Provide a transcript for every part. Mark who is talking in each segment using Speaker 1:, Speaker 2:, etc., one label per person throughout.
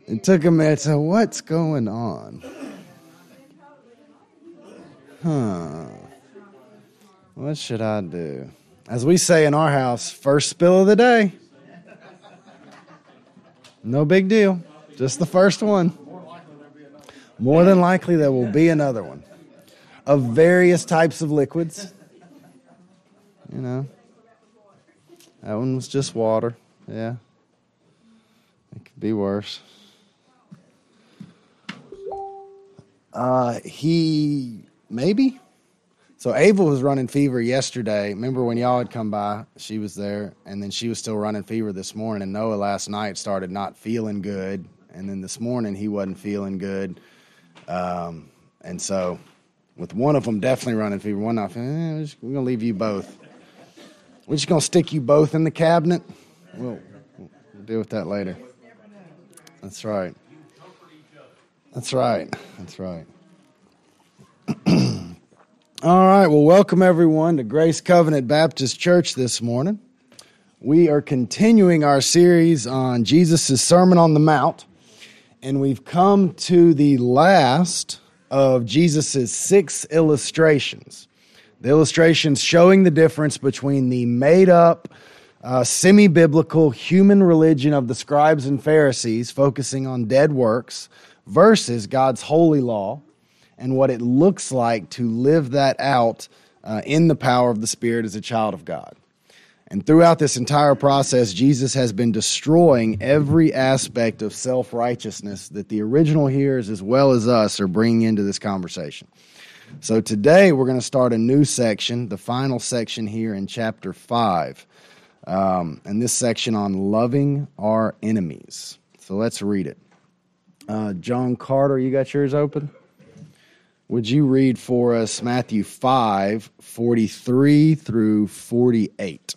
Speaker 1: It took a minute. So what's going on? What should I do? As we say in our house, first spill of the day. No big deal. Just the first one. More than likely there will be another one. Of various types of liquids. You know. That one was just water. Yeah. It could be worse. Maybe. So Ava was running fever yesterday. Remember when y'all had come by? She was there, and then she was still running fever this morning. And Noah last night started not feeling good, and then this morning he wasn't feeling good. And so with one of them definitely running fever, one not feeling, we're going to leave you both. We're just going to stick you both in the cabinet. We'll deal with that later. That's right. That's right. That's right. All right. Well, welcome everyone to Grace Covenant Baptist Church this morning. We are continuing our series on Jesus' Sermon on the Mount, and we've come to the last of Jesus' 6 illustrations. The illustrations showing the difference between the made-up, semi-biblical human religion of the scribes and Pharisees, focusing on dead works, versus God's holy law, and what it looks like to live that out in the power of the Spirit as a child of God. And throughout this entire process, Jesus has been destroying every aspect of self-righteousness that the original hearers as well as us are bringing into this conversation. So today we're going to start a new section, the final section here in chapter 5, and this section on loving our enemies. So let's read it. John Carter, you got yours open? Would you read for us Matthew 5:43 through 48?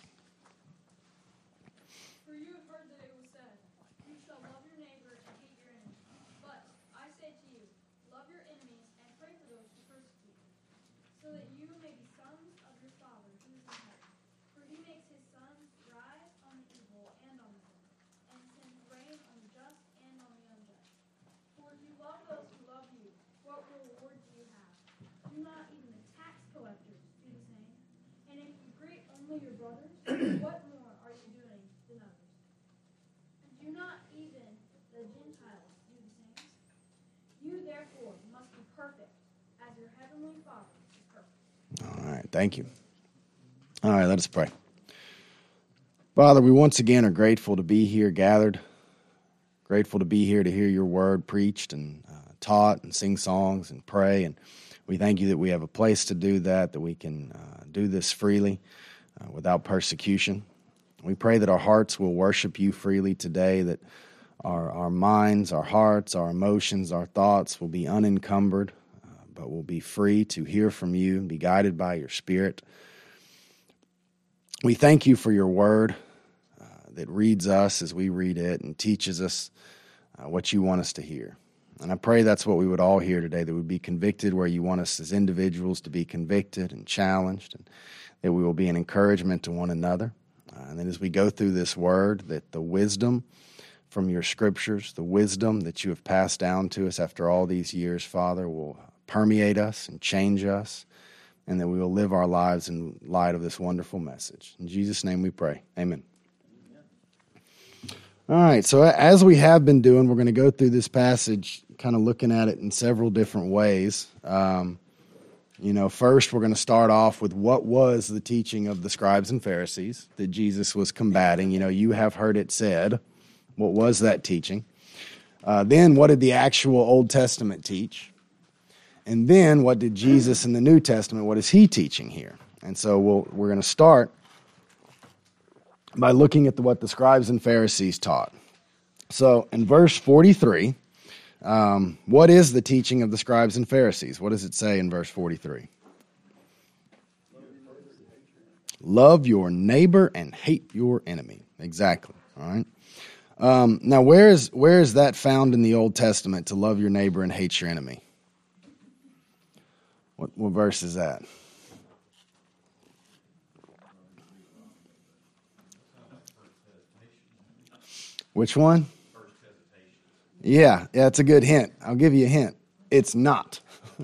Speaker 2: For you have heard that it was said, you shall love your neighbor and hate your enemy. But I say to you, love your enemies and pray for those who persecute you, so that you may be sons of your Father who is in heaven. For he makes his sun rise on the evil and on the good, and sends rain on the just and on the unjust. For if you love those who love you, what reward do you have? Do not even the tax collectors do the same? And if you greet only your brothers, what more are you doing than others? Do not even the Gentiles do the same? You therefore must be perfect, as your heavenly Father is perfect.
Speaker 1: All right, thank you. All right, let us pray. Father, we once again are grateful to be here gathered, grateful to be here to hear your word preached and taught and sing songs and pray. And we thank you that we have a place to do that we can do this freely without persecution. We pray that our hearts will worship you freely today, that our minds, our hearts, our emotions, our thoughts will be unencumbered, but will be free to hear from you and be guided by your Spirit. We thank you for your word that reads us as we read it and teaches us what you want us to hear. And I pray that's what we would all hear today, that we'd be convicted where you want us as individuals to be convicted and challenged, and that we will be an encouragement to one another. And then as we go through this word, that the wisdom from your scriptures, the wisdom that you have passed down to us after all these years, Father, will permeate us and change us, and that we will live our lives in light of this wonderful message. In Jesus' name we pray. Amen. All right, so as we have been doing, we're going to go through this passage, kind of looking at it in several different ways. First we're going to start off with what was the teaching of the scribes and Pharisees that Jesus was combating. You have heard it said. What was that teaching? Then what did the actual Old Testament teach? And then what did Jesus in the New Testament, what is he teaching here? And so we're going to start by looking at what the scribes and Pharisees taught. So in verse 43, what is the teaching of the scribes and Pharisees? What does it say in verse 43? Love your neighbor and hate your enemy. Exactly. All right. Now, where is that found in the Old Testament, to love your neighbor and hate your enemy? What verse is that? Which one? Yeah, it's a good hint. I'll give you a hint. It's not.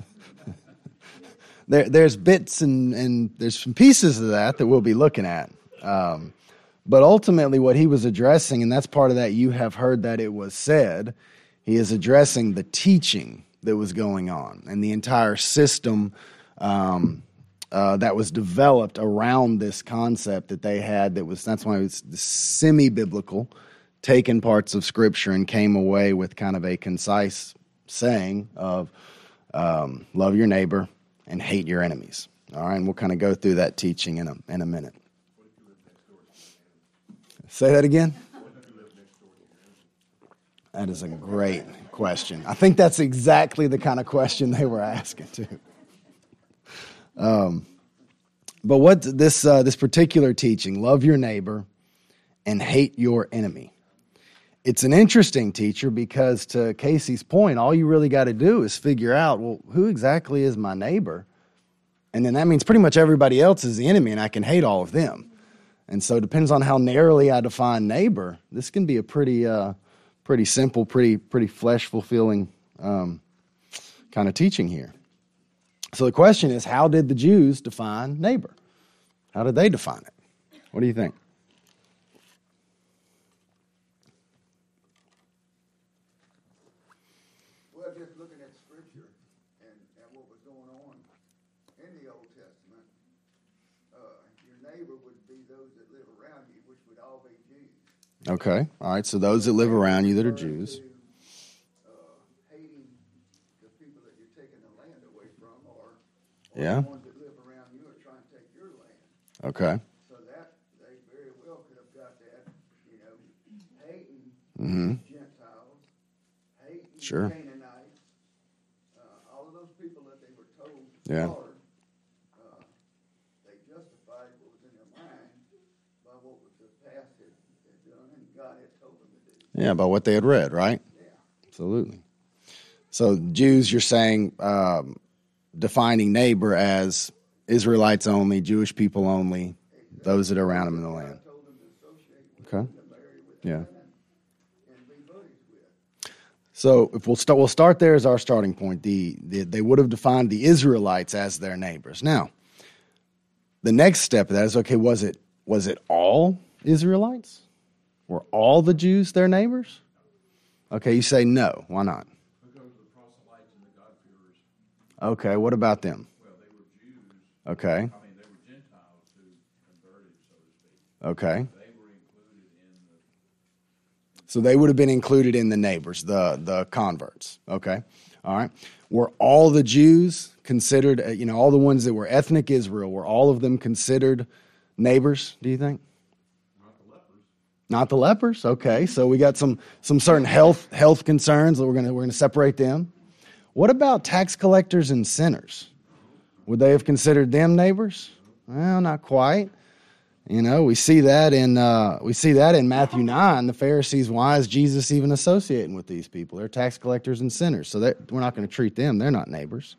Speaker 1: There's bits and there's some pieces of that we'll be looking at. But ultimately what he was addressing, and that's part of that you have heard that it was said, he is addressing the teaching that was going on and the entire system that was developed around this concept that they had. That's why it was semi-biblical, taken parts of Scripture and came away with kind of a concise saying of love your neighbor and hate your enemies. All right, and we'll kind of go through that teaching in a minute. Say that again? That is a great question. I think that's exactly the kind of question they were asking too. But what this particular teaching, love your neighbor and hate your enemy. It's an interesting teacher because, to Casey's point, all you really got to do is figure out, well, who exactly is my neighbor? And then that means pretty much everybody else is the enemy, and I can hate all of them. And so it depends on how narrowly I define neighbor. This can be a pretty simple, pretty flesh-fulfilling kind of teaching here. So the question is, how did the Jews define neighbor? How did they define it? What do you think?
Speaker 3: Well, just looking at Scripture and what was going on in the Old Testament, your neighbor would be those that live around you, which would all be Jews.
Speaker 1: Okay. All right. So those that live around you that are Jews.
Speaker 3: Hating the people that you're taking the land away from, or
Speaker 1: Yeah.
Speaker 3: the ones that live around you are trying to take your land.
Speaker 1: Okay.
Speaker 3: So that they very well could have got that, hating
Speaker 1: Mm-hmm.
Speaker 3: Gentiles, hating
Speaker 1: Sure.
Speaker 3: Canaanites, all of those people that they were told to
Speaker 1: Yeah.
Speaker 3: guard. They justified what was in their mind by what was the past had done and God had told them to do.
Speaker 1: Yeah, about what they had read, right?
Speaker 3: Yeah.
Speaker 1: Absolutely. So Jews, you're saying, defining neighbor as Israelites only, Jewish people only, those that are around them in the land.
Speaker 3: God told them to associate with
Speaker 1: Okay.
Speaker 3: them, to marry with
Speaker 1: Yeah.
Speaker 3: them, and be buddies with.
Speaker 1: So if we'll start there as our starting point. They would have defined the Israelites as their neighbors. Now, the next step of that is, okay, was it all Israelites? Were all the Jews their neighbors? Okay, you say no. Why not?
Speaker 4: Because the proselytes and the God-fearers,
Speaker 1: Okay, what about them?
Speaker 4: well, they were Jews.
Speaker 1: Okay,
Speaker 4: I mean, they were Gentiles who converted, so to speak.
Speaker 1: okay.
Speaker 4: They were included in the,
Speaker 1: So they would have been included in the neighbors, the converts. Okay, all right. Were all the Jews considered, all the ones that were ethnic Israel, were all of them considered neighbors, do you think?
Speaker 4: not the lepers.
Speaker 1: Not the lepers. Okay, so we got some certain health concerns that we're gonna separate them. What about tax collectors and sinners? Would they have considered them neighbors? Well, not quite. We see that in Matthew 9. The Pharisees, why is Jesus even associating with these people? They're tax collectors and sinners, so we're not going to treat them. They're not neighbors.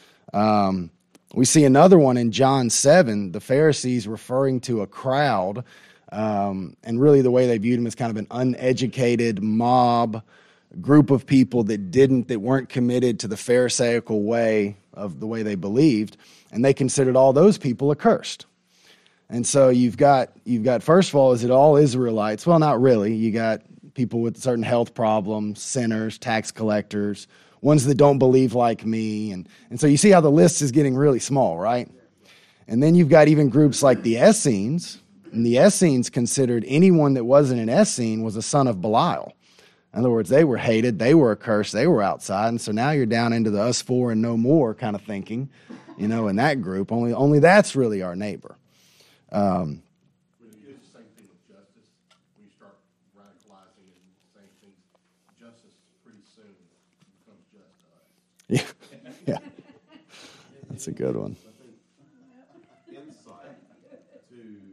Speaker 1: We see another one in John 7. The Pharisees referring to a crowd, and really the way they viewed them as kind of an uneducated mob group of people that weren't committed to the Pharisaical way of the way they believed, and they considered all those people accursed. And so you've got first of all, is it all Israelites? Well, not really. You got people with certain health problems, sinners, tax collectors, ones that don't believe like me, and so you see how the list is getting really small, right? And then you've got even groups like the Essenes, and the Essenes considered anyone that wasn't an Essene was a son of Belial. In other words, they were hated, they were accursed, they were outside, and so now you're down into the us four and no more kind of thinking, in that group. Only that's really our neighbor.
Speaker 5: When you do the same thing with justice, when you start radicalizing and saying things, justice pretty soon becomes just us.
Speaker 1: Yeah, that's a good one.
Speaker 5: I think insight to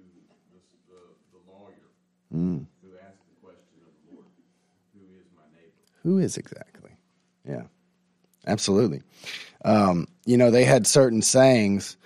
Speaker 5: the lawyer who asked the question of the Lord, who is my neighbor?
Speaker 1: Who is exactly? Yeah, absolutely. They had certain sayings.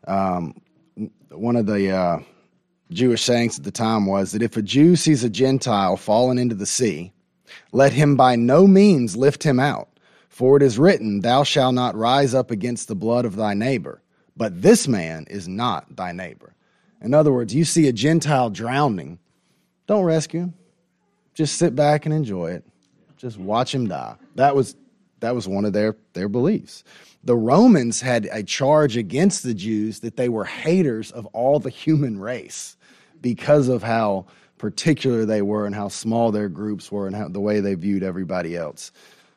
Speaker 1: One of the Jewish sayings at the time was that if a Jew sees a Gentile falling into the sea, Let him by no means lift him out. For it is written, Thou shalt not rise up against the blood of thy neighbor, but this man is not thy neighbor. In other words, you see a Gentile drowning, don't rescue him. Just sit back and enjoy it. Just watch him die. That was one of their beliefs. The Romans had a charge against the Jews that they were haters of all the human race because of how particular they were and how small their groups were and how the way they viewed everybody else.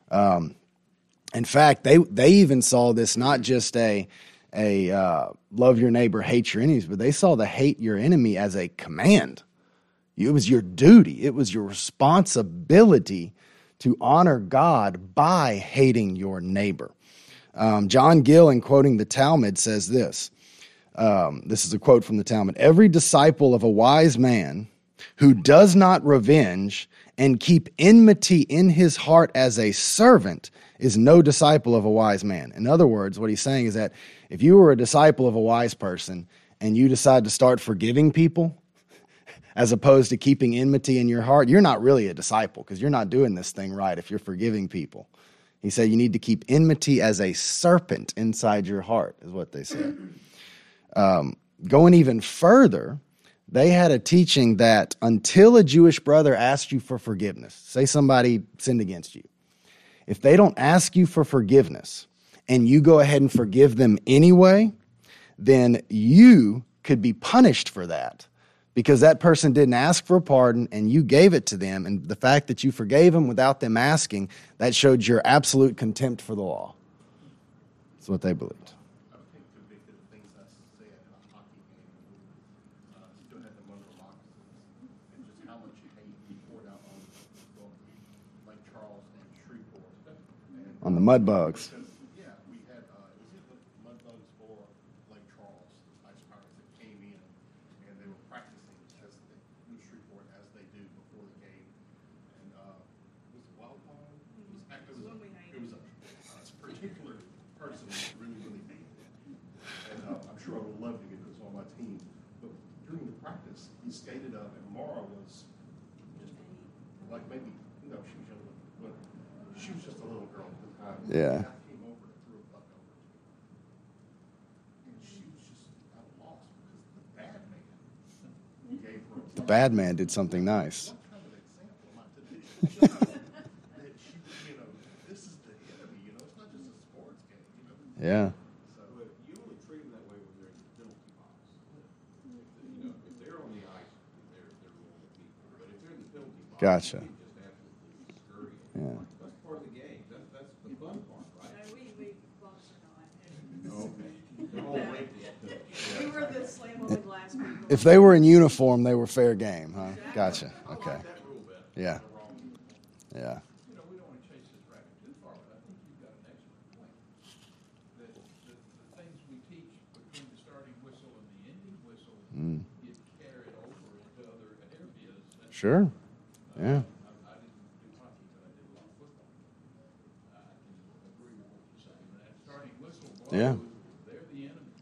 Speaker 1: In fact, they even saw this not just a love your neighbor, hate your enemies, but they saw the hate your enemy as a command. It was your duty. It was your responsibility to honor God by hating your neighbor. John Gill, in quoting the Talmud, says this. This is a quote from the Talmud. Every disciple of a wise man who does not revenge and keep enmity in his heart as a servant is no disciple of a wise man. In other words, what he's saying is that if you were a disciple of a wise person and you decide to start forgiving people as opposed to keeping enmity in your heart, you're not really a disciple because you're not doing this thing right if you're forgiving people. He said you need to keep enmity as a serpent inside your heart, is what they said. Going even further, they had a teaching that until a Jewish brother asked you for forgiveness, say somebody sinned against you, if they don't ask you for forgiveness and you go ahead and forgive them anyway, then you could be punished for that because that person didn't ask for a pardon and you gave it to them. And the fact that you forgave them without them asking, that showed your absolute contempt for the law. That's what they believed.
Speaker 5: I think the big things I said in a hockey game, still had the wonderful moccasins, and just how much hate he poured out on Lake Charles and Shreveport. And,
Speaker 1: On the mud bugs.
Speaker 5: because, yeah, we had, was it the mud bugs for Lake Charles, the ice pirates that came in, and they were practicing as New Shreveport as they do before the game. And was it Wild Pond? It was a particular person that really, really beat me. And I'm sure I would love to get this on my team. But during the practice, he skated up, and Mara was just like maybe, she was younger, but she was just a little girl at the time.
Speaker 1: Yeah.
Speaker 5: And I came over and threw a buck over to her. And she was just at a loss because the bad man gave her a
Speaker 1: The bad man did something nice.
Speaker 5: what kind of example am I to do? That she, this is the enemy, it's not just a sports game,
Speaker 1: Yeah.
Speaker 5: So,
Speaker 4: But you only treat them that way when they're in the penalty box. If they're on the ice, they're normal people. But if they're in the penalty box,
Speaker 1: Gotcha.
Speaker 4: you just absolutely scurry.
Speaker 1: Yeah.
Speaker 4: That's part of the game. That's the fun part, right?
Speaker 2: We bugs are not.
Speaker 4: Okay. The whole link is
Speaker 2: We were the slam on the glass people.
Speaker 1: If they were in uniform, they were fair game, huh? Gotcha. Okay.
Speaker 4: that rule better.
Speaker 1: Yeah. Yeah.
Speaker 4: We don't want to chase this racket too far, but I think you've got an excellent point. That the things we teach between the starting whistle and the ending whistle get carried over into other areas.
Speaker 1: Sure. Yeah.
Speaker 4: I didn't do hockey, but I did a lot of football. I can agree with what you're saying. That starting whistle blows,
Speaker 1: Yeah.
Speaker 4: they're the enemy.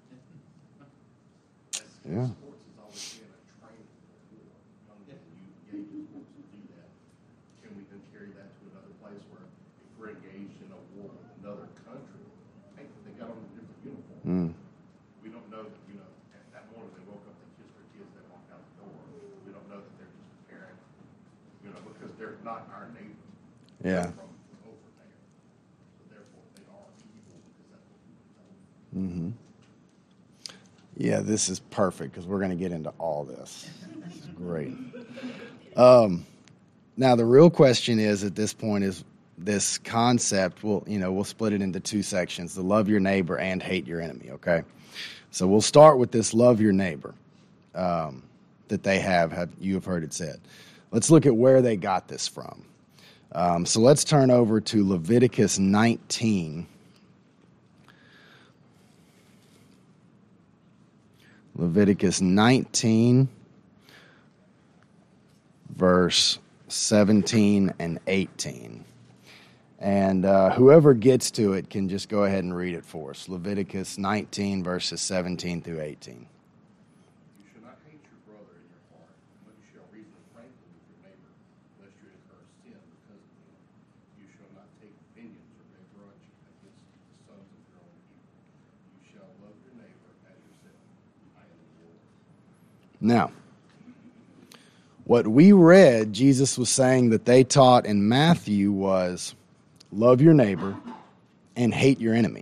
Speaker 1: Yeah.
Speaker 5: sports has always been a training for young people. You engage in sports to do that. Can we then carry that to another place where if we're engaged in a war with another country, hey, they got on a different uniform. We don't know that, at that morning they woke up, they kissed their kids, they walked out the door. We don't know that they're just a parent, because they're not our neighbor.
Speaker 1: Yeah.
Speaker 5: They're from over there. So therefore they are evil because that's what we were told.
Speaker 1: Yeah, this is perfect because we're going to get into all this. This is great. Now, the real question is at this point is this concept. We'll split it into two sections: the love your neighbor and hate your enemy. Okay, so we'll start with this love your neighbor that they have. You have heard it said. Let's look at where they got this from. So let's turn over to Leviticus 19. Leviticus 19, verse 17 and 18. And whoever gets to it can just go ahead and read it for us. Leviticus 19, verses 17 through 18.
Speaker 5: You shall not hate your brother in your heart, but you shall reason frankly with your neighbor, lest you incur sin
Speaker 1: Now, what we read, Jesus was saying that they taught in Matthew was love your neighbor and hate your enemy.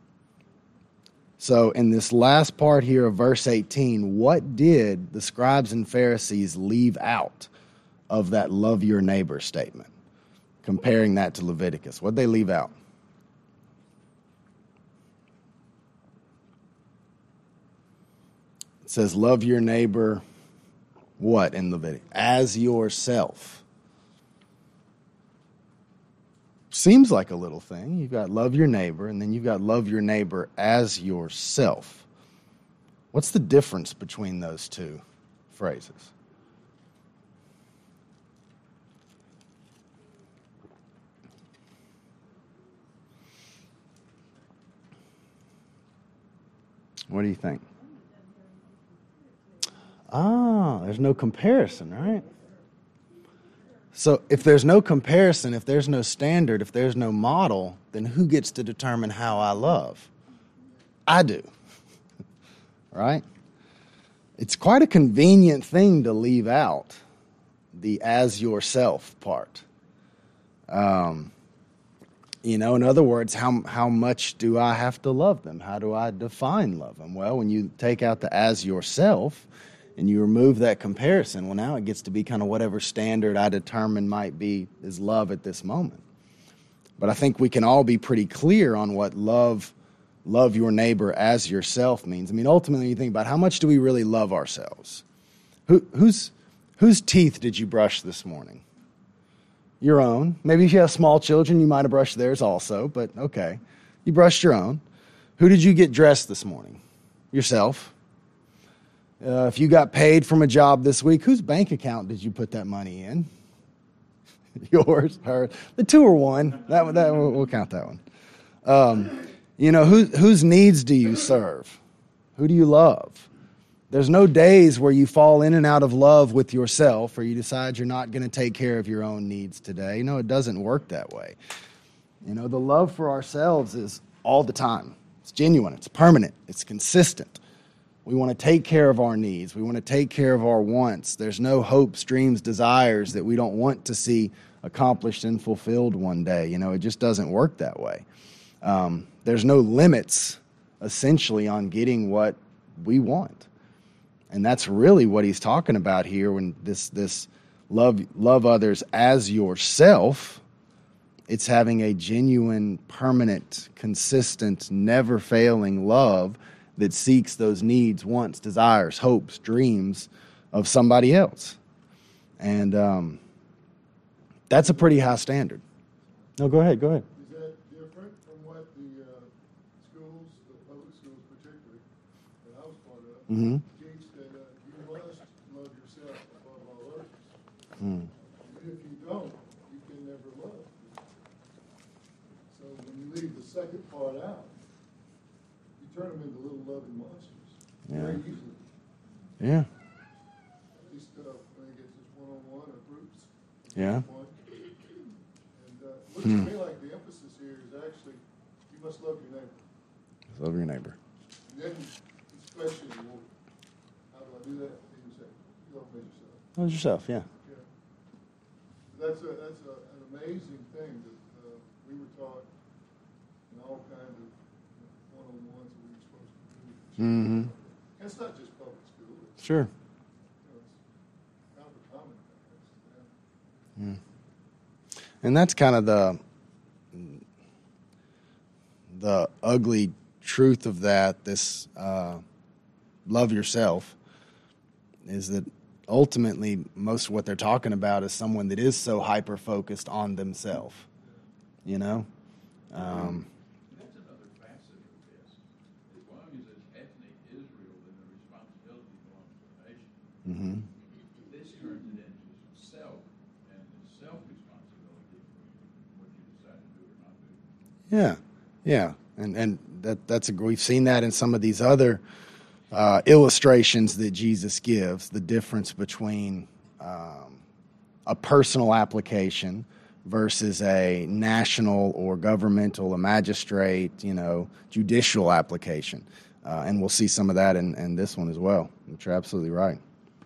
Speaker 1: So in this last part here of verse 18, what did the scribes and Pharisees leave out of that love your neighbor statement? Comparing that to Leviticus. What did they leave out? It says love your neighbor, what in Leviticus? As yourself. Seems like a little thing. You've got love your neighbor, and then you've got love your neighbor as yourself. What's the difference between those two phrases? What do you think? There's no comparison, right? So if there's no comparison, if there's no standard, if there's no model, then who gets to determine how I love? I do, right? It's quite a convenient thing to leave out the as yourself part. In other words, how much do I have to love them? How do I define love them? Well, when you take out the as yourself and you remove that comparison, well, now it gets to be kind of whatever standard I determine might be is love at this moment. But I think we can all be pretty clear on what love your neighbor as yourself means. I mean, ultimately, you think about how much do we really love ourselves? Whose teeth did you brush this morning? Your own. Maybe if you have small children, you might have brushed theirs also, but okay. You brushed your own. Who did you get dressed this morning? Yourself. If you got paid from a job this week, whose bank account did you put that money in? Yours, hers. The two are one. We'll count that one. Whose needs do you serve? Who do you love? There's no days where you fall in and out of love with yourself or you decide you're not going to take care of your own needs today. No, it doesn't work that way. The love for ourselves is all the time. It's genuine. It's permanent. It's consistent. We want to take care of our needs. We want to take care of our wants. There's no hopes, dreams, desires that we don't want to see accomplished and fulfilled one day. It just doesn't work that way. There's no limits, essentially, on getting what we want. And that's really what he's talking about here when this love others as yourself. It's having a genuine, permanent, consistent, never failing love that seeks those needs, wants, desires, hopes, dreams of somebody else. And that's a pretty high standard. No, go ahead.
Speaker 5: Is that different from what the schools, the public schools particularly, that I was part of, teach that you must love yourself above all others? And if you don't, you can never love. So when you leave the second part out, you turn them into little loving monsters very easily.
Speaker 1: Yeah.
Speaker 5: At least when it gets just one-on-one or groups.
Speaker 1: Yeah.
Speaker 5: And looks to me like the emphasis here is actually you must love your neighbor.
Speaker 1: Love your neighbor.
Speaker 5: And then it's question, well, how do I do that? And you say, you love yourself.
Speaker 1: Love yourself, yeah.
Speaker 5: Yeah. That's an amazing thing that we were taught in all kinds of one-on-ones that we were supposed to do.
Speaker 1: Mm-hmm.
Speaker 5: And it's not just public school. It's,
Speaker 1: Sure.
Speaker 5: it's kind of a common thing.
Speaker 1: And that's kind of the ugly truth of that, this love yourself, is that ultimately most of what they're talking about is someone that is so hyper-focused on themselves,
Speaker 4: That's another facet of this. As long as it's ethnic Israel, then the responsibility belongs to the nation.
Speaker 1: Mm-hmm.
Speaker 4: This turns it into self and the self-responsibility for what you decide to do or not do.
Speaker 1: Yeah. And that's we've seen that in some of these other illustrations that Jesus gives, the difference between a personal application versus a national or governmental, a magistrate, judicial application. And we'll see some of that in this one as well. But you're absolutely right.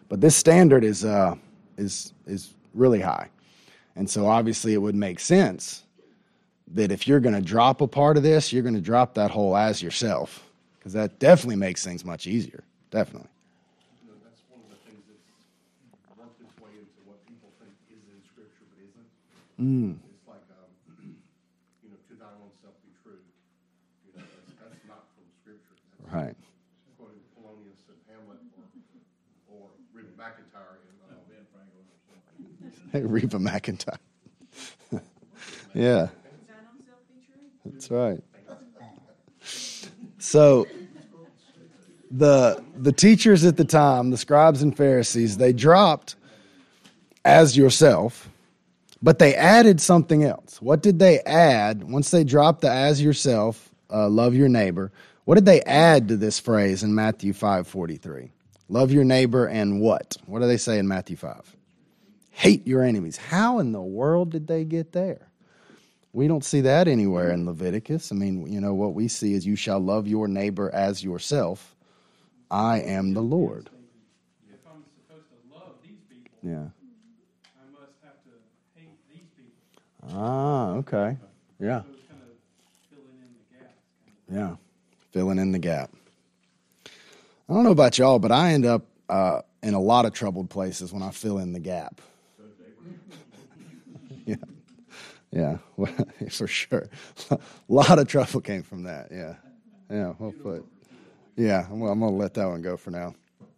Speaker 1: But this standard is really high. And so obviously it would make sense that if you're going to drop a part of this, you're going to drop that whole as yourself, because that definitely makes things much easier. Definitely.
Speaker 5: You know, that's one of the things that's worked its way into what people think is in Scripture but isn't. It's like, you know, to thine own self be true. You know, that's not from Scripture. That's
Speaker 1: Right.
Speaker 5: quoting Polonius and Hamlet or Reba McEntire in
Speaker 4: Ben Franklin or something.
Speaker 1: Hey, Reba McEntire. Yeah, that's right. So the teachers at the time, the scribes and Pharisees, they dropped as yourself, but they added something else. What did they add once they dropped the as yourself, love your neighbor? What did they add to this phrase in Matthew 5:43? Love your neighbor and what? What do they say in Matthew 5? Hate your enemies. How in the world did they get there? We don't see that anywhere in Leviticus. I mean, you know, what we see is you shall love your neighbor as yourself. I am the Lord.
Speaker 6: If I'm supposed to love these people,
Speaker 1: Yeah.
Speaker 6: I must have to hate these people.
Speaker 1: Ah, okay. Yeah.
Speaker 6: So it's kind of filling in the gaps.
Speaker 1: Yeah. Filling in the gap. I don't know about y'all, but I end up in a lot of troubled places when I fill in the gap. Yeah. Yeah, for sure. A lot of trouble came from that. Yeah. Yeah, well put. Yeah, I'm going to let that one go for now.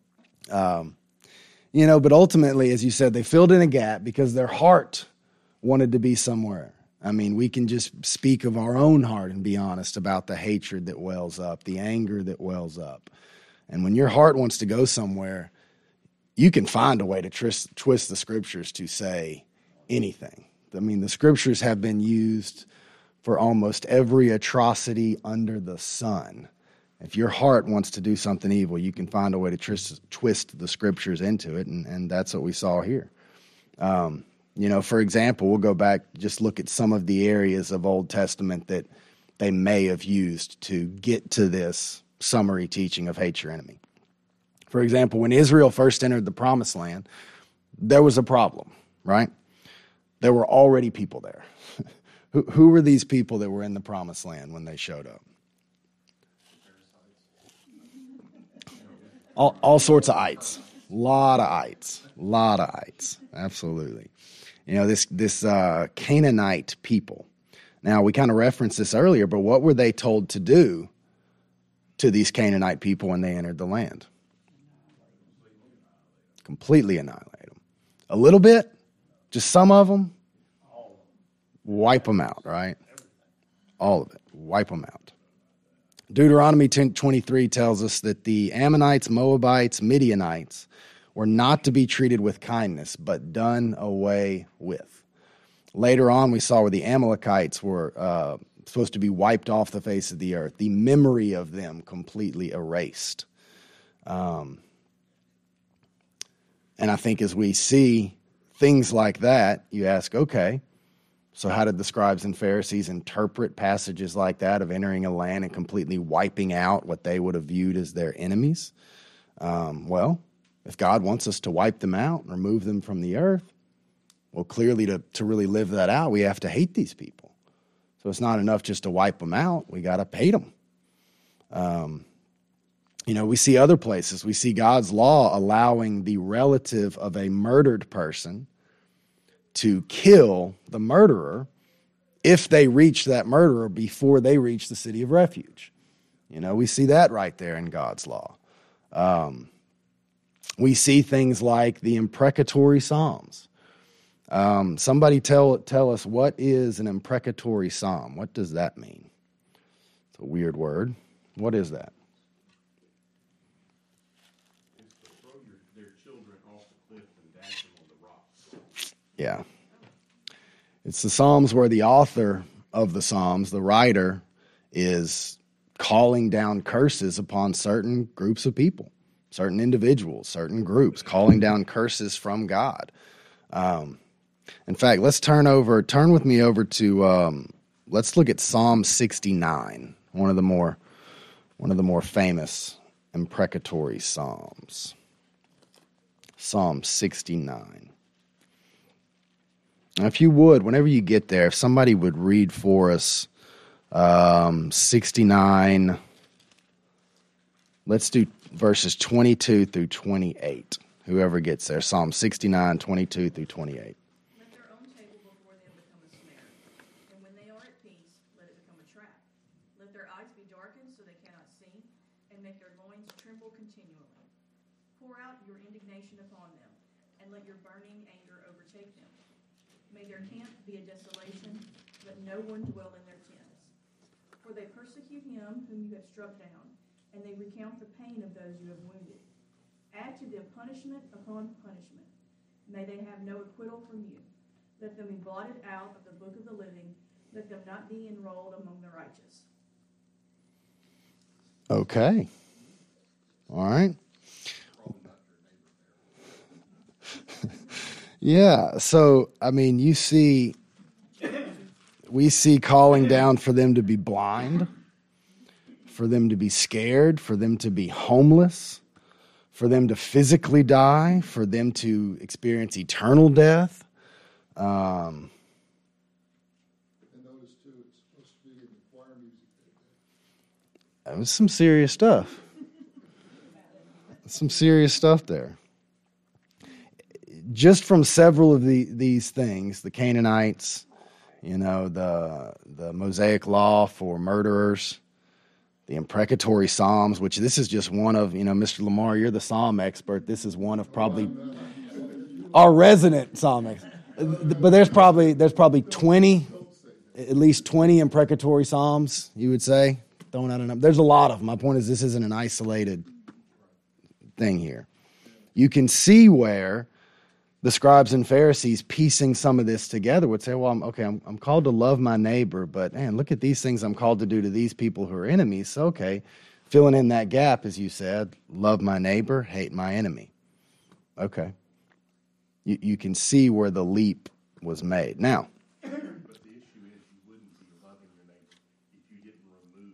Speaker 1: You know, but ultimately, as you said, they filled in a gap because their heart wanted to be somewhere. I mean, we can just speak of our own heart and be honest about the hatred that wells up, the anger that wells up. And when your heart wants to go somewhere, you can find a way to twist the scriptures to say anything. I mean, the scriptures have been used for almost every atrocity under the sun. If your heart wants to do something evil, you can find a way to twist the scriptures into it, and that's what we saw here. You know, for example, we'll go back, just look at some of the areas of Old Testament that they may have used to get to this summary teaching of hate your enemy. For example, when Israel first entered the Promised Land, there was a problem, right? There were already people there. Who were these people that were in the Promised Land when they showed up? All sorts of ites. Lot of ites. Absolutely. You know, this Canaanite people. Now, we kind of referenced this earlier, but what were they told to do to these Canaanite people when they entered the land? Completely annihilate them. A little bit? Just some of them? Wipe them out, right? All of it. Wipe them out. Deuteronomy 10:23 tells us that the Ammonites, Moabites, Midianites were not to be treated with kindness, but done away with. Later on, we saw where the Amalekites were supposed to be wiped off the face of the earth, the memory of them completely erased. And I think as we see things like that, you ask, okay, so how did the scribes and Pharisees interpret passages like that of entering a land and completely wiping out what they would have viewed as their enemies? Well, if God wants us to wipe them out and remove them from the earth, well, clearly to really live that out, we have to hate these people. So it's not enough just to wipe them out. We got to hate them. You know, we see other places. We see God's law allowing the relative of a murdered person to kill the murderer if they reach that murderer before they reach the city of refuge. You know, we see that right there in God's law. We see things like the imprecatory psalms. Somebody tell us, what is an imprecatory psalm? What does that mean? It's a weird word. What is that?
Speaker 5: It's to throw their children off the cliff and dash them on the rocks.
Speaker 1: Yeah. It's the Psalms where the author of the Psalms, the writer, is calling down curses upon certain groups of people, certain individuals, certain groups, calling down curses from God. In fact, let's turn with me over to, let's look at Psalm 69, one of the more famous imprecatory psalms. Psalm 69. Now, if you would, whenever you get there, if somebody would read for us 69, let's do verses 22 through 28. Whoever gets there, Psalm 69, 22 through 28.
Speaker 7: Let their own table before them become a snare, and when they are at peace, let it become a trap. Let their eyes be darkened so they cannot see, and make their loins tremble continually. Pour out your indignation upon them, and let your burning anger overtake them. May their camp be a desolation, let no one dwell in their tents. For they persecute him whom you have struck down, and they recount the pain of those you have wounded. Add to them punishment upon punishment. May they have no acquittal from you. Let them be blotted out of the book of the living. Let them not be enrolled among the righteous.
Speaker 1: Okay. All right. Yeah. So, I mean, we see calling down for them to be blind, for them to be scared, for them to be homeless, for them to physically die, for them to experience eternal death.
Speaker 8: And notice too, it's supposed to be in the choir music that day.
Speaker 1: That was some serious stuff. Some serious stuff there. Just from several of these things, the Canaanites, the Mosaic law for murderers, the imprecatory Psalms, which this is just one of, Mr. Lamar, you're the Psalm expert. This is one of probably our resident Psalm expert. But there's probably 20, at least 20 imprecatory Psalms, you would say, throwing out a number. There's a lot of them. My point is this isn't an isolated thing here. You can see where the scribes and Pharisees piecing some of this together would say, well, I'm called to love my neighbor, but man, look at these things I'm called to do to these people who are enemies. So, okay, filling in that gap, as you said, love my neighbor, hate my enemy. Okay. You can see where the leap was made. Now,
Speaker 5: But the issue is you wouldn't be loving your neighbor if you didn't remove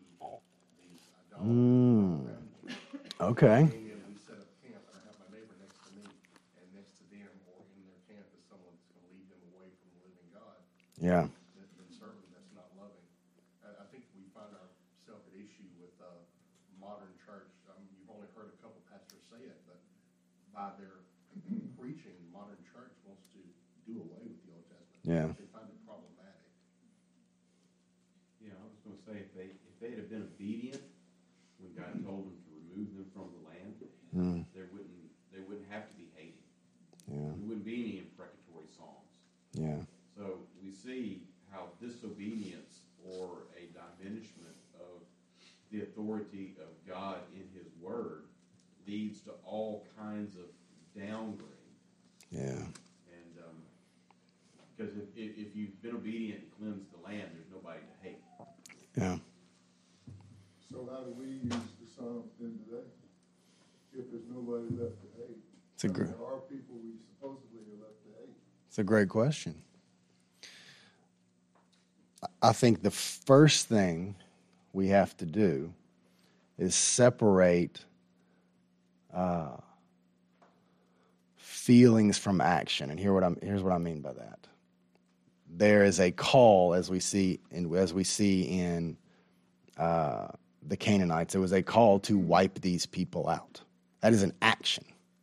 Speaker 5: these idolaters.
Speaker 1: okay.
Speaker 5: We set up camp, and I have my neighbor next to me, and next to them or in their camp is someone that's going to lead them away from the living God.
Speaker 1: Yeah.
Speaker 5: Then certainly that's not loving. I think we find ourselves at issue with modern church. You've only heard a couple pastors say it, but by their preaching, modern church wants to do away with the Old Testament.
Speaker 1: Yeah.
Speaker 5: They find it problematic.
Speaker 9: Yeah, I was going to say if they had been obedient when God told them to remove them from the land, there wouldn't have to be hating.
Speaker 1: Yeah.
Speaker 9: There wouldn't be any imprecatory Psalms.
Speaker 1: Yeah.
Speaker 9: So we see how disobedience or a diminishment of the authority of God in His Word leads to all kinds of downgrade.
Speaker 1: Yeah.
Speaker 9: And because if you've been obedient and cleansed the land, there's nobody to hate.
Speaker 1: Yeah.
Speaker 8: So how do we use the Psalms then today? If there's nobody left to hate?
Speaker 1: It's a great.
Speaker 8: There are people we supposedly are left to hate.
Speaker 1: It's a great question. I think the first thing we have to do is separate feelings from action, and here's what I mean by that. There is a call, as we see in the Canaanites. There was a call to wipe these people out. That is an action.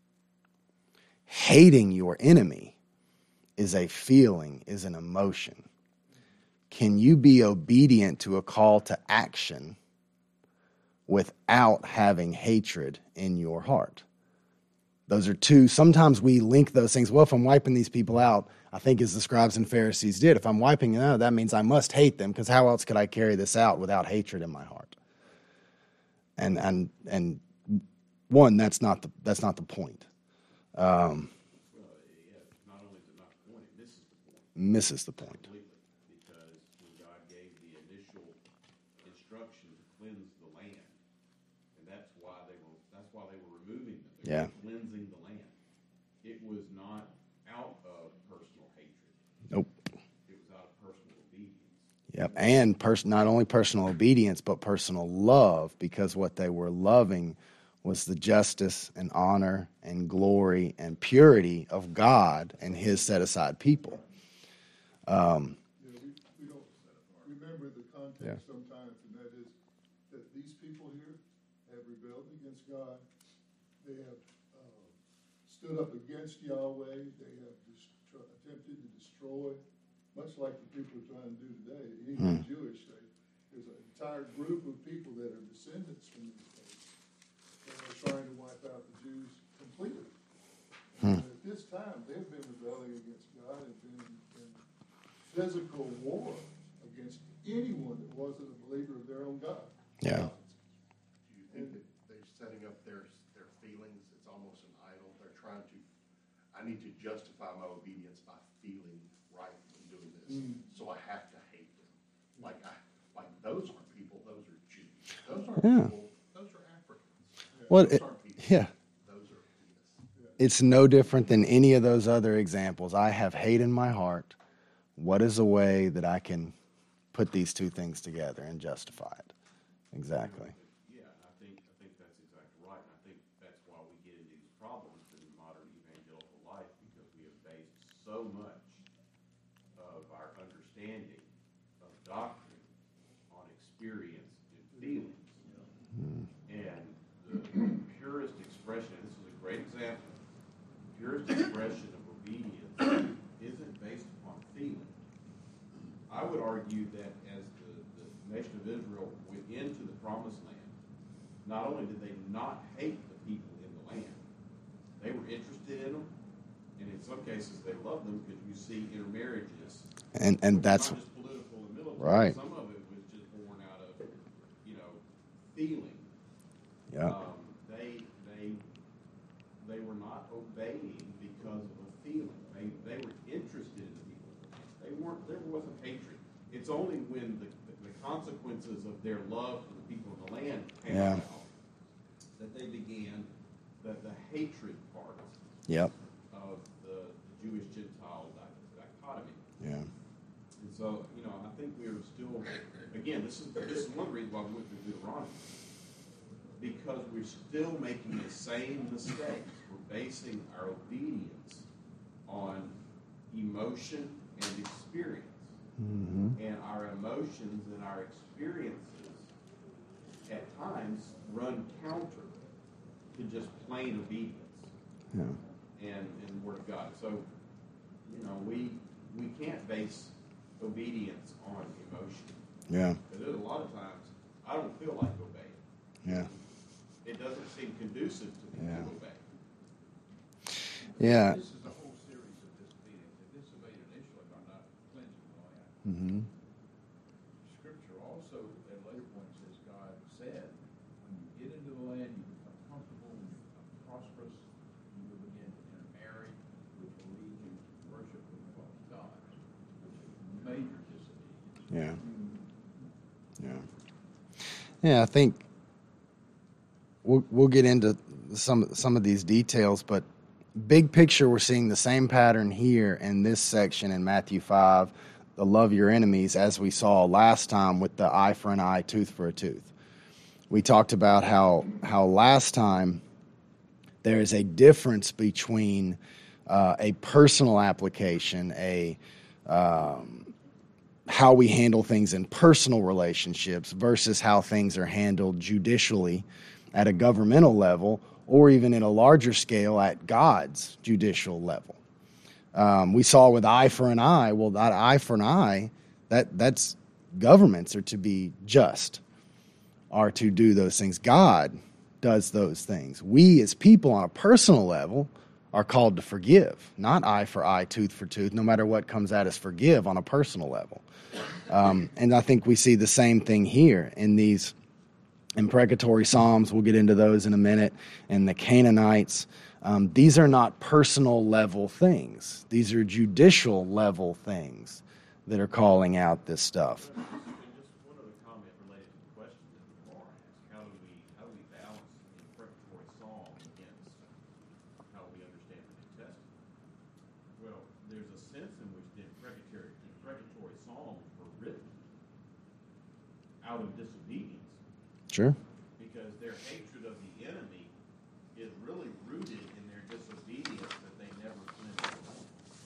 Speaker 1: Hating your enemy is a feeling, is an emotion. Can you be obedient to a call to action without having hatred in your heart? Those are two. Sometimes we link those things. Well, if I'm wiping these people out, I think as the scribes and Pharisees did, if I'm wiping them out, that means I must hate them, because how else could I carry this out without hatred in my heart? And one, that's not the point.
Speaker 9: Not only is it not the point, it misses the point.
Speaker 1: Misses the point.
Speaker 9: Completely. Because when God gave the initial instruction to cleanse the land, and that's why they were removing them. They
Speaker 1: Yeah.
Speaker 9: were cleansing the land. It was not out of personal hatred.
Speaker 1: Nope.
Speaker 9: It was out of personal obedience.
Speaker 1: Yep. And not only personal obedience, but personal love, because what they were loving was the justice and honor and glory and purity of God and his set-aside people.
Speaker 8: We don't remember the context
Speaker 1: Yeah.
Speaker 8: sometimes, and that is that these people here have rebelled against God. They have stood up against Yahweh. They have attempted to destroy, much like the people are trying to do today. Even Jewish, there's an entire group of people that are descendants from these folks that are trying to wipe out the Jews completely. And at this time, they've been rebelling against God and been in physical war against anyone that wasn't a believer of their own God.
Speaker 1: Yeah.
Speaker 5: Do you think that they're setting up their feelings? It's almost an idol. They're trying to, I need to justify my obedience by feeling right in doing this. So I have to hate them. Like those aren't people, those are Jews. Those aren't people, those are Africans.
Speaker 1: Well,
Speaker 5: Those aren't people.
Speaker 1: yeah.
Speaker 5: Those are this.
Speaker 1: It's no different than any of those other examples. I have hate in my heart. What is a way that I can put these two things together and justify it? Exactly.
Speaker 9: Yeah, I think that's exactly right. And I think that's why we get into these problems in modern evangelical life, because we have based so much of our understanding of doctrine on experience and feelings. And the purest expression, this is a great example, the purest expression of obedience isn't based upon feeling. I would argue that as the nation of Israel went into the promised land, not only did they not hate the people in the land, they were interested in them, and in some cases they loved them, because you see intermarriages.
Speaker 1: And that's
Speaker 9: not just political and military.
Speaker 1: right.
Speaker 9: Some of it was just born out of, feeling.
Speaker 1: Yeah.
Speaker 9: They were not obeying because of a feeling. They were interested in the people. There wasn't hatred. It's only when the consequences of their love for the people of the land came
Speaker 1: Yeah.
Speaker 9: about that they began the hatred part
Speaker 1: Yep.
Speaker 9: of the Jewish Gentile dichotomy.
Speaker 1: Yeah.
Speaker 9: And so, I think we are still, again, this is one reason why we went through Deuteronomy. Because we're still making the same mistakes. We're basing our obedience on emotion and experience. And our emotions and our experiences at times run counter to just plain obedience and the Word of God. So, we can't base obedience on emotion.
Speaker 1: Yeah.
Speaker 9: Because there's a lot of times I don't feel like obeying.
Speaker 1: Yeah.
Speaker 9: It doesn't seem conducive to me to obey.
Speaker 1: Yeah.
Speaker 4: This is a whole series of disobedience. They disobeyed initially by not cleansing the land. Scripture also at later points says God said, when you get into the land, you become comfortable, when you become prosperous, you will begin to intermarry, which will lead you to worship the false gods, which is major disobedience.
Speaker 1: Yeah. Yeah. Yeah, I think we'll get into some of these details, but big picture, we're seeing the same pattern here in this section in Matthew 5, the love your enemies, as we saw last time with the eye for an eye, tooth for a tooth. We talked about how last time there is a difference between a personal application, how we handle things in personal relationships versus how things are handled judicially at a governmental level, or even in a larger scale at God's judicial level. We saw with eye for an eye, well, that eye for an eye, that's governments are to be just, are to do those things. God does those things. We as people on a personal level are called to forgive, not eye for eye, tooth for tooth. No matter what comes at us, forgive on a personal level. And I think we see the same thing here in these imprecatory psalms. We'll get into those in a minute. And the Canaanites, these are not personal level things. These are judicial level things that are calling out this stuff.
Speaker 9: And just one other comment related to the question that Laura asked: how do we balance the imprecatory psalm against how we understand the New Testament? Well, there's a sense in which the imprecatory psalms were written out of disobedience.
Speaker 1: Sure.
Speaker 9: Because their hatred of the enemy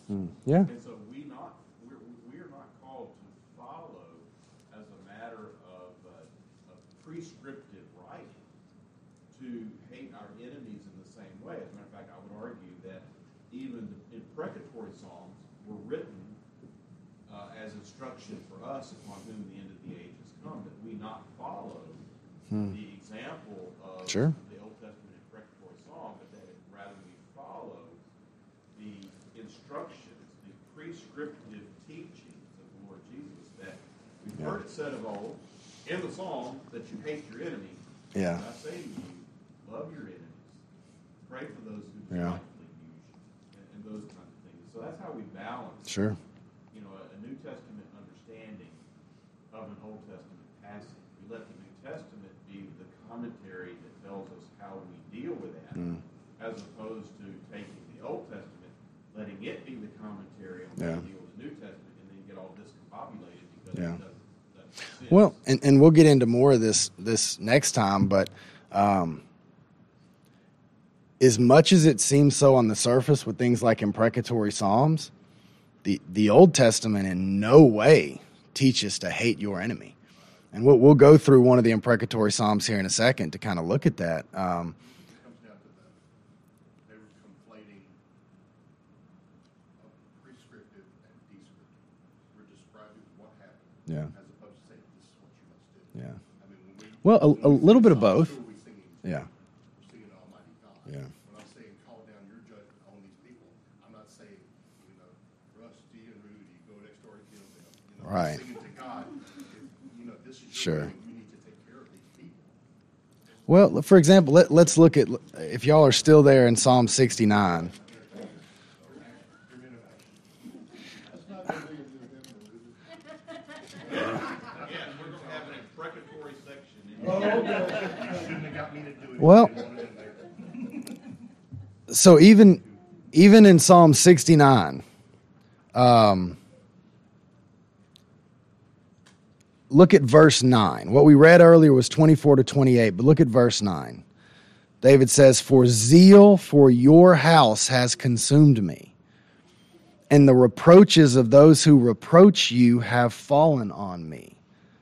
Speaker 1: Yeah.
Speaker 9: And so we are not called to follow as a matter of prescriptive writing to hate our enemies in the same way. As a matter of fact, I would argue that even the imprecatory psalms were written as instruction for us upon whom the end of the age has come, that we not follow the example of
Speaker 1: Sure.
Speaker 9: the Old Testament imprecatory psalm, but that rather we follow the instructions, the prescriptive teachings of the Lord Jesus, that we've heard it said of old in the psalm that you hate your enemy.
Speaker 1: Yeah.
Speaker 9: And I say to you, love your enemies, pray for those who
Speaker 1: Yeah.
Speaker 9: despitefully use you, and those kinds of things. So that's how we balance
Speaker 1: Sure.
Speaker 9: a New Testament understanding of an Old Testament passage. We let the New Testament be the commentary that tells us how we deal with that, as opposed to taking the Old Testament, letting it be the commentary on how
Speaker 1: Yeah.
Speaker 9: we deal with the New Testament, and then get all discombobulated because
Speaker 1: Yeah.
Speaker 9: it doesn't make sense.
Speaker 1: Well, and we'll get into more of this next time, but as much as it seems so on the surface with things like imprecatory psalms, the Old Testament in no way teaches to hate your enemy. And we'll go through one of the imprecatory psalms here in a second to kind of look at that.
Speaker 5: It comes down to they were conflating prescriptive and descriptive. We're describing what happened,
Speaker 1: Yeah.
Speaker 5: as opposed to saying this is what you must do.
Speaker 1: Yeah.
Speaker 5: I mean,
Speaker 1: Well, a
Speaker 5: when we
Speaker 1: little bit
Speaker 5: sing
Speaker 1: of both.
Speaker 5: songs, who are we singing?
Speaker 1: Yeah.
Speaker 5: We're singing Almighty God.
Speaker 1: Yeah.
Speaker 5: When I'm saying call down your judgment on these people, I'm not saying, Rusty and Rudy, go next door and kill them.
Speaker 1: Right.
Speaker 5: I'm singing to God. This is
Speaker 1: Sure.
Speaker 5: your way. You need to take care of these people.
Speaker 1: Well, for example, let's look at, if y'all are still there in Psalm 69.
Speaker 8: That's not going to be a new hymn, is it?
Speaker 9: Again, we're going to have an imprecatory section in
Speaker 8: Oh,
Speaker 9: here.
Speaker 8: okay.
Speaker 5: You shouldn't have got me to do it.
Speaker 1: Well-
Speaker 5: You didn't want it in there.
Speaker 1: So even in Psalm 69, look at verse 9. What we read earlier was 24 to 28, but look at verse 9. David says, "For zeal for your house has consumed me, and the reproaches of those who reproach you have fallen on me."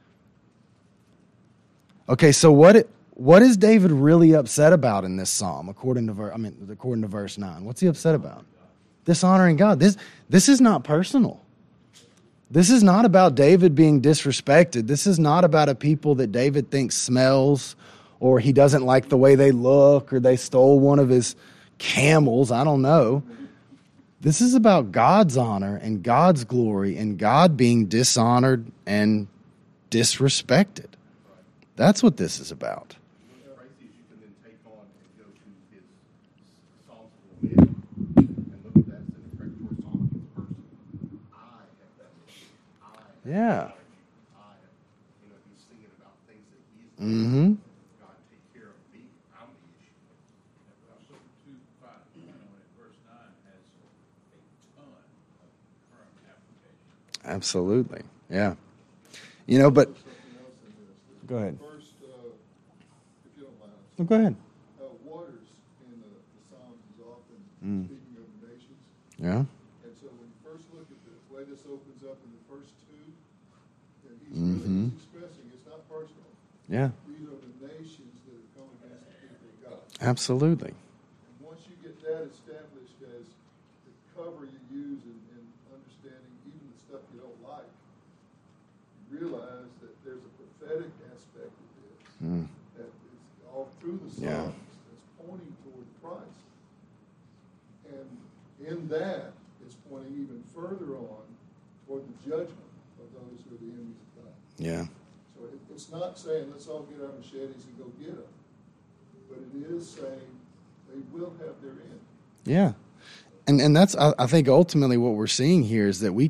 Speaker 1: Okay, so what is David really upset about in this psalm, according to verse 9? What's he upset about? Dishonoring God. This is not personal. This is not about David being disrespected. This is not about a people that David thinks smells, or he doesn't like the way they look, or they stole one of his camels. I don't know. This is about God's honor and God's glory and God being dishonored and disrespected. That's what this is about.
Speaker 5: Phrases you can then take on and go to his Psalms for men and look at that as an imprecatory psalm against a person. I have done this. I have
Speaker 1: Yeah.
Speaker 5: done it. He's singing about things that he's done.
Speaker 1: Mm-hmm.
Speaker 5: God, take care of me. I'm the issue.
Speaker 4: Also, 2:5, in verse 9 has a ton of current application.
Speaker 1: Absolutely. Yeah. But
Speaker 8: Something else in this.
Speaker 1: Go ahead.
Speaker 8: First, if you don't mind,
Speaker 1: Go ahead.
Speaker 8: waters in the Psalms is often speaking of the nations.
Speaker 1: Yeah.
Speaker 8: And so when you first look at the way this opens up in the first two, then
Speaker 1: Mhm.
Speaker 8: he's expressing it's not personal.
Speaker 1: Yeah.
Speaker 8: These are the nations that have come against the people of God.
Speaker 1: Absolutely.
Speaker 8: And once you get that established as the cover you use in understanding even the stuff you don't like, you realize that there's a prophetic aspect of this that is all through the Psalms
Speaker 1: Yeah.
Speaker 8: that's pointing toward Christ. And in that, it's pointing even further on toward the judgment of those who are the enemies of God.
Speaker 1: Yeah.
Speaker 8: So it's not saying let's all get our machetes and go get them, but it is saying they will have their end.
Speaker 1: Yeah. And that's, I think, ultimately what we're seeing here is that we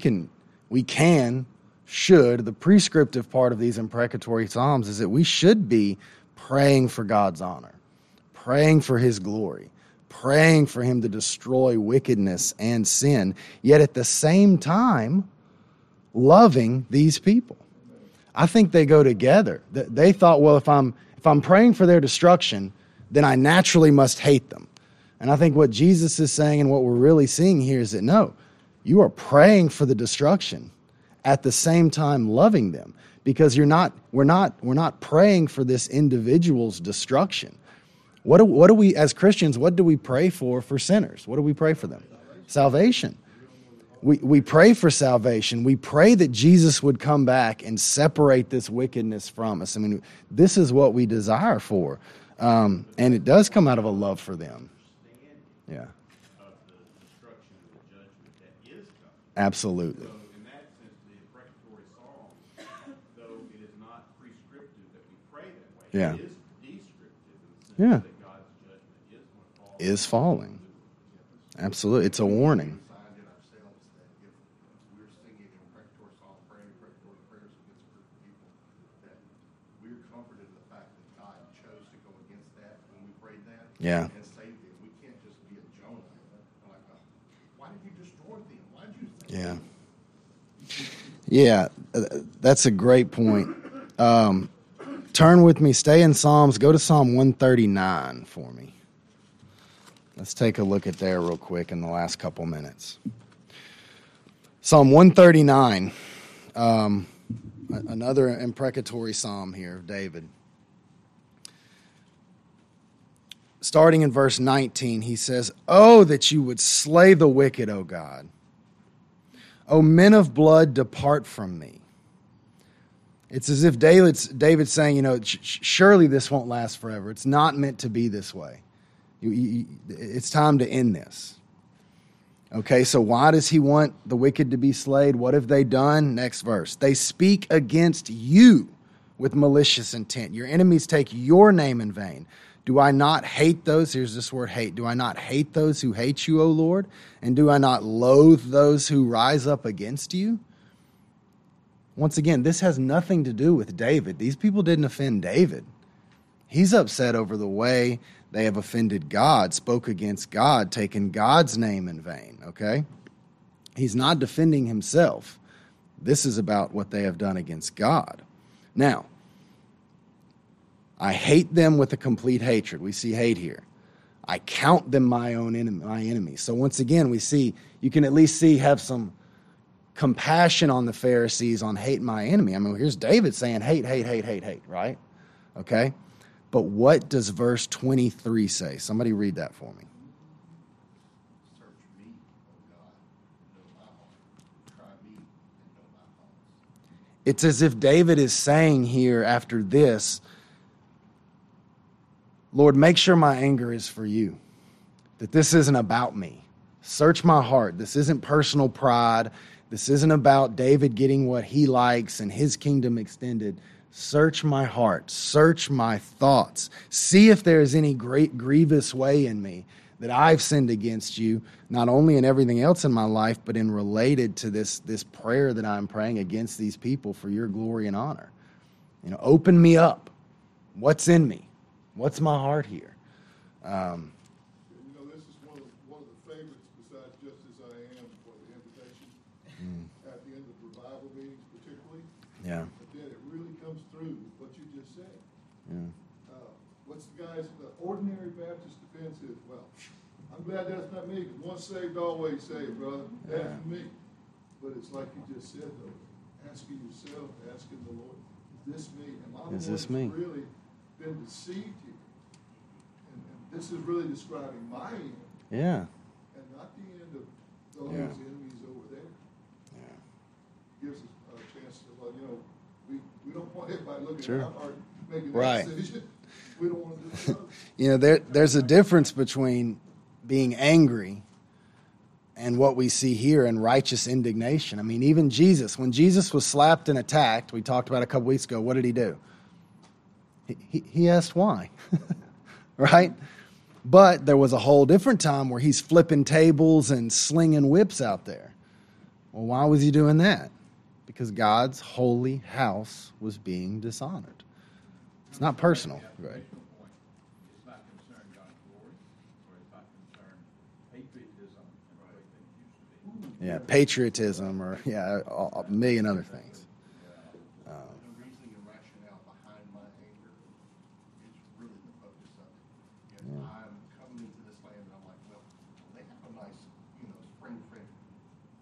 Speaker 1: should, the prescriptive part of these imprecatory psalms is that we should be praying for God's honor, praying for his glory, praying for him to destroy wickedness and sin, yet at the same time, loving these people. I think they go together. They thought, well, if I'm praying for their destruction, then I naturally must hate them. And I think what Jesus is saying and what we're really seeing here is that no, you are praying for the destruction at the same time loving them, because we're not praying for this individual's destruction. What do we, as Christians, what do we pray for sinners? What do we pray for them? Salvation. We pray for salvation. We pray that Jesus would come back and separate this wickedness from us. I mean, this is what we desire for. And it does come out of a love for them. Yeah.
Speaker 9: Of the destruction and the judgment that is coming.
Speaker 1: Absolutely.
Speaker 9: So in that sense, the imprecatory psalm, though it is not prescriptive that we pray that way,
Speaker 1: Yeah.
Speaker 9: it is descriptive in the sense
Speaker 1: Yeah.
Speaker 9: that God's judgment is going to fall.
Speaker 1: Is falling. Absolutely. It's a warning.
Speaker 5: Find in ourselves that if we're singing an imprecatory psalm, praying imprecatory prayers against a group of people, that we're comforted in the fact that God chose to go against that when we prayed that.
Speaker 1: Yeah.
Speaker 5: And save them. We can't just be a Jonah. Like, why did you destroy them? Why did you?
Speaker 1: Yeah. Yeah, that's a great point. Turn with me, stay in Psalms, go to Psalm 139 for me. Let's take a look at there real quick in the last couple minutes. Psalm 139, another imprecatory psalm here of David. Starting in verse 19, he says, "Oh, that you would slay the wicked, O God. O men of blood, depart from me." It's as if David's saying, surely this won't last forever. It's not meant to be this way. It's time to end this. Okay, so why does he want the wicked to be slain? What have they done? Next verse. They speak against you with malicious intent. Your enemies take your name in vain. Do I not hate those? Here's this word hate. Do I not hate those who hate you, O Lord? And do I not loathe those who rise up against you? Once again, this has nothing to do with David. These people didn't offend David. He's upset over the way they have offended God, spoke against God, taken God's name in vain, okay? He's not defending himself. This is about what they have done against God. Now, I hate them with a complete hatred. We see hate here. I count them my enemies. So once again, we see, you can at least have some compassion on the Pharisees on hate my enemy. I mean, here's David saying hate, right? Okay? But what does verse 23 say? Somebody read that for me.
Speaker 5: Search me, O God, know my heart. Try me and know my thoughts.
Speaker 1: It's as if David is saying here after this, Lord, make sure my anger is for you, that this isn't about me. Search my heart. This isn't personal pride. This isn't about David getting what he likes and his kingdom extended. Search my heart. Search my thoughts. See if there is any great grievous way in me that I've sinned against you, not only in everything else in my life, but in related to this prayer that I'm praying against these people for your glory and honor. Open me up. What's in me? What's my heart here?
Speaker 8: This is one of the favorites besides Just As I Am for the invitation at the end of revival meetings particularly.
Speaker 1: Yeah.
Speaker 8: But then it really comes through what you just said.
Speaker 1: Yeah.
Speaker 8: What's the ordinary Baptist defense is, well, I'm glad that's not me, because once saved, always saved, brother. That's for me. But it's like you just said, though, asking yourself, asking the Lord, is this me? Am I the one that's really been deceived here? And this is really describing my end.
Speaker 1: Yeah.
Speaker 8: And not the end of those enemies over there.
Speaker 1: Yeah.
Speaker 8: Gives us a chance to, we don't want everybody looking
Speaker 1: Sure.
Speaker 8: at our heart making
Speaker 1: Right.
Speaker 8: that decision. We don't want to do that.
Speaker 1: There's a difference between being angry and what we see here in righteous indignation. I mean, even Jesus, when Jesus was slapped and attacked, we talked about a couple weeks ago, what did he do? He asked why, right? But there was a whole different time where he's flipping tables and slinging whips out there. Well, why was he doing that? Because God's holy house was being dishonored. It's not personal, right?
Speaker 4: It's not concerned God's glory, or it's not concerned patriotism and the way things used to be.
Speaker 1: Yeah, patriotism or, a million other things.
Speaker 5: The reasoning and rationale behind my anger is really the focus of it. If I'm coming into this land and I'm like, well, they have a nice, spring fed creek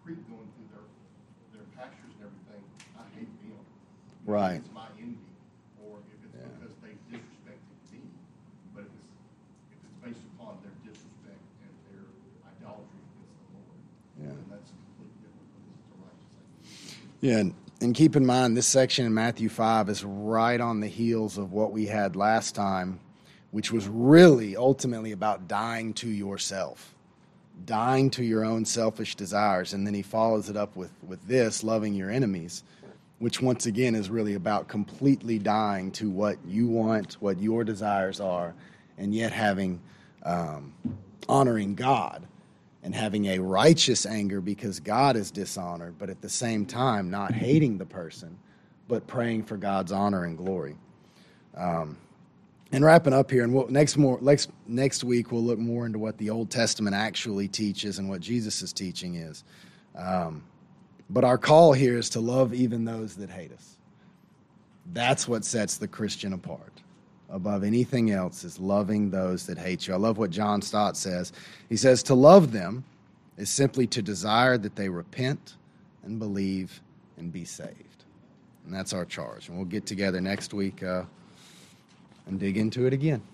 Speaker 5: going through their pastures and everything, I hate them.
Speaker 1: Right.
Speaker 5: It's my envy, or if it's because they disrespected me. But if it's based upon their disrespect and their idolatry against the Lord, then that's completely different because it's a righteous act.
Speaker 1: Yeah, and keep in mind, this section in Matthew 5 is right on the heels of what we had last time, which was really ultimately about dying to yourself, dying to your own selfish desires. And then he follows it up with this, loving your enemies, which once again is really about completely dying to what you want, what your desires are, and yet having honoring God and having a righteous anger because God is dishonored, but at the same time not hating the person, but praying for God's honor and glory. And wrapping up here, and next week we'll look more into what the Old Testament actually teaches and what Jesus' teaching is. But our call here is to love even those that hate us. That's what sets the Christian apart above anything else, is loving those that hate you. I love what John Stott says. He says, to love them is simply to desire that they repent and believe and be saved. And that's our charge. And we'll get together next week and dig into it again.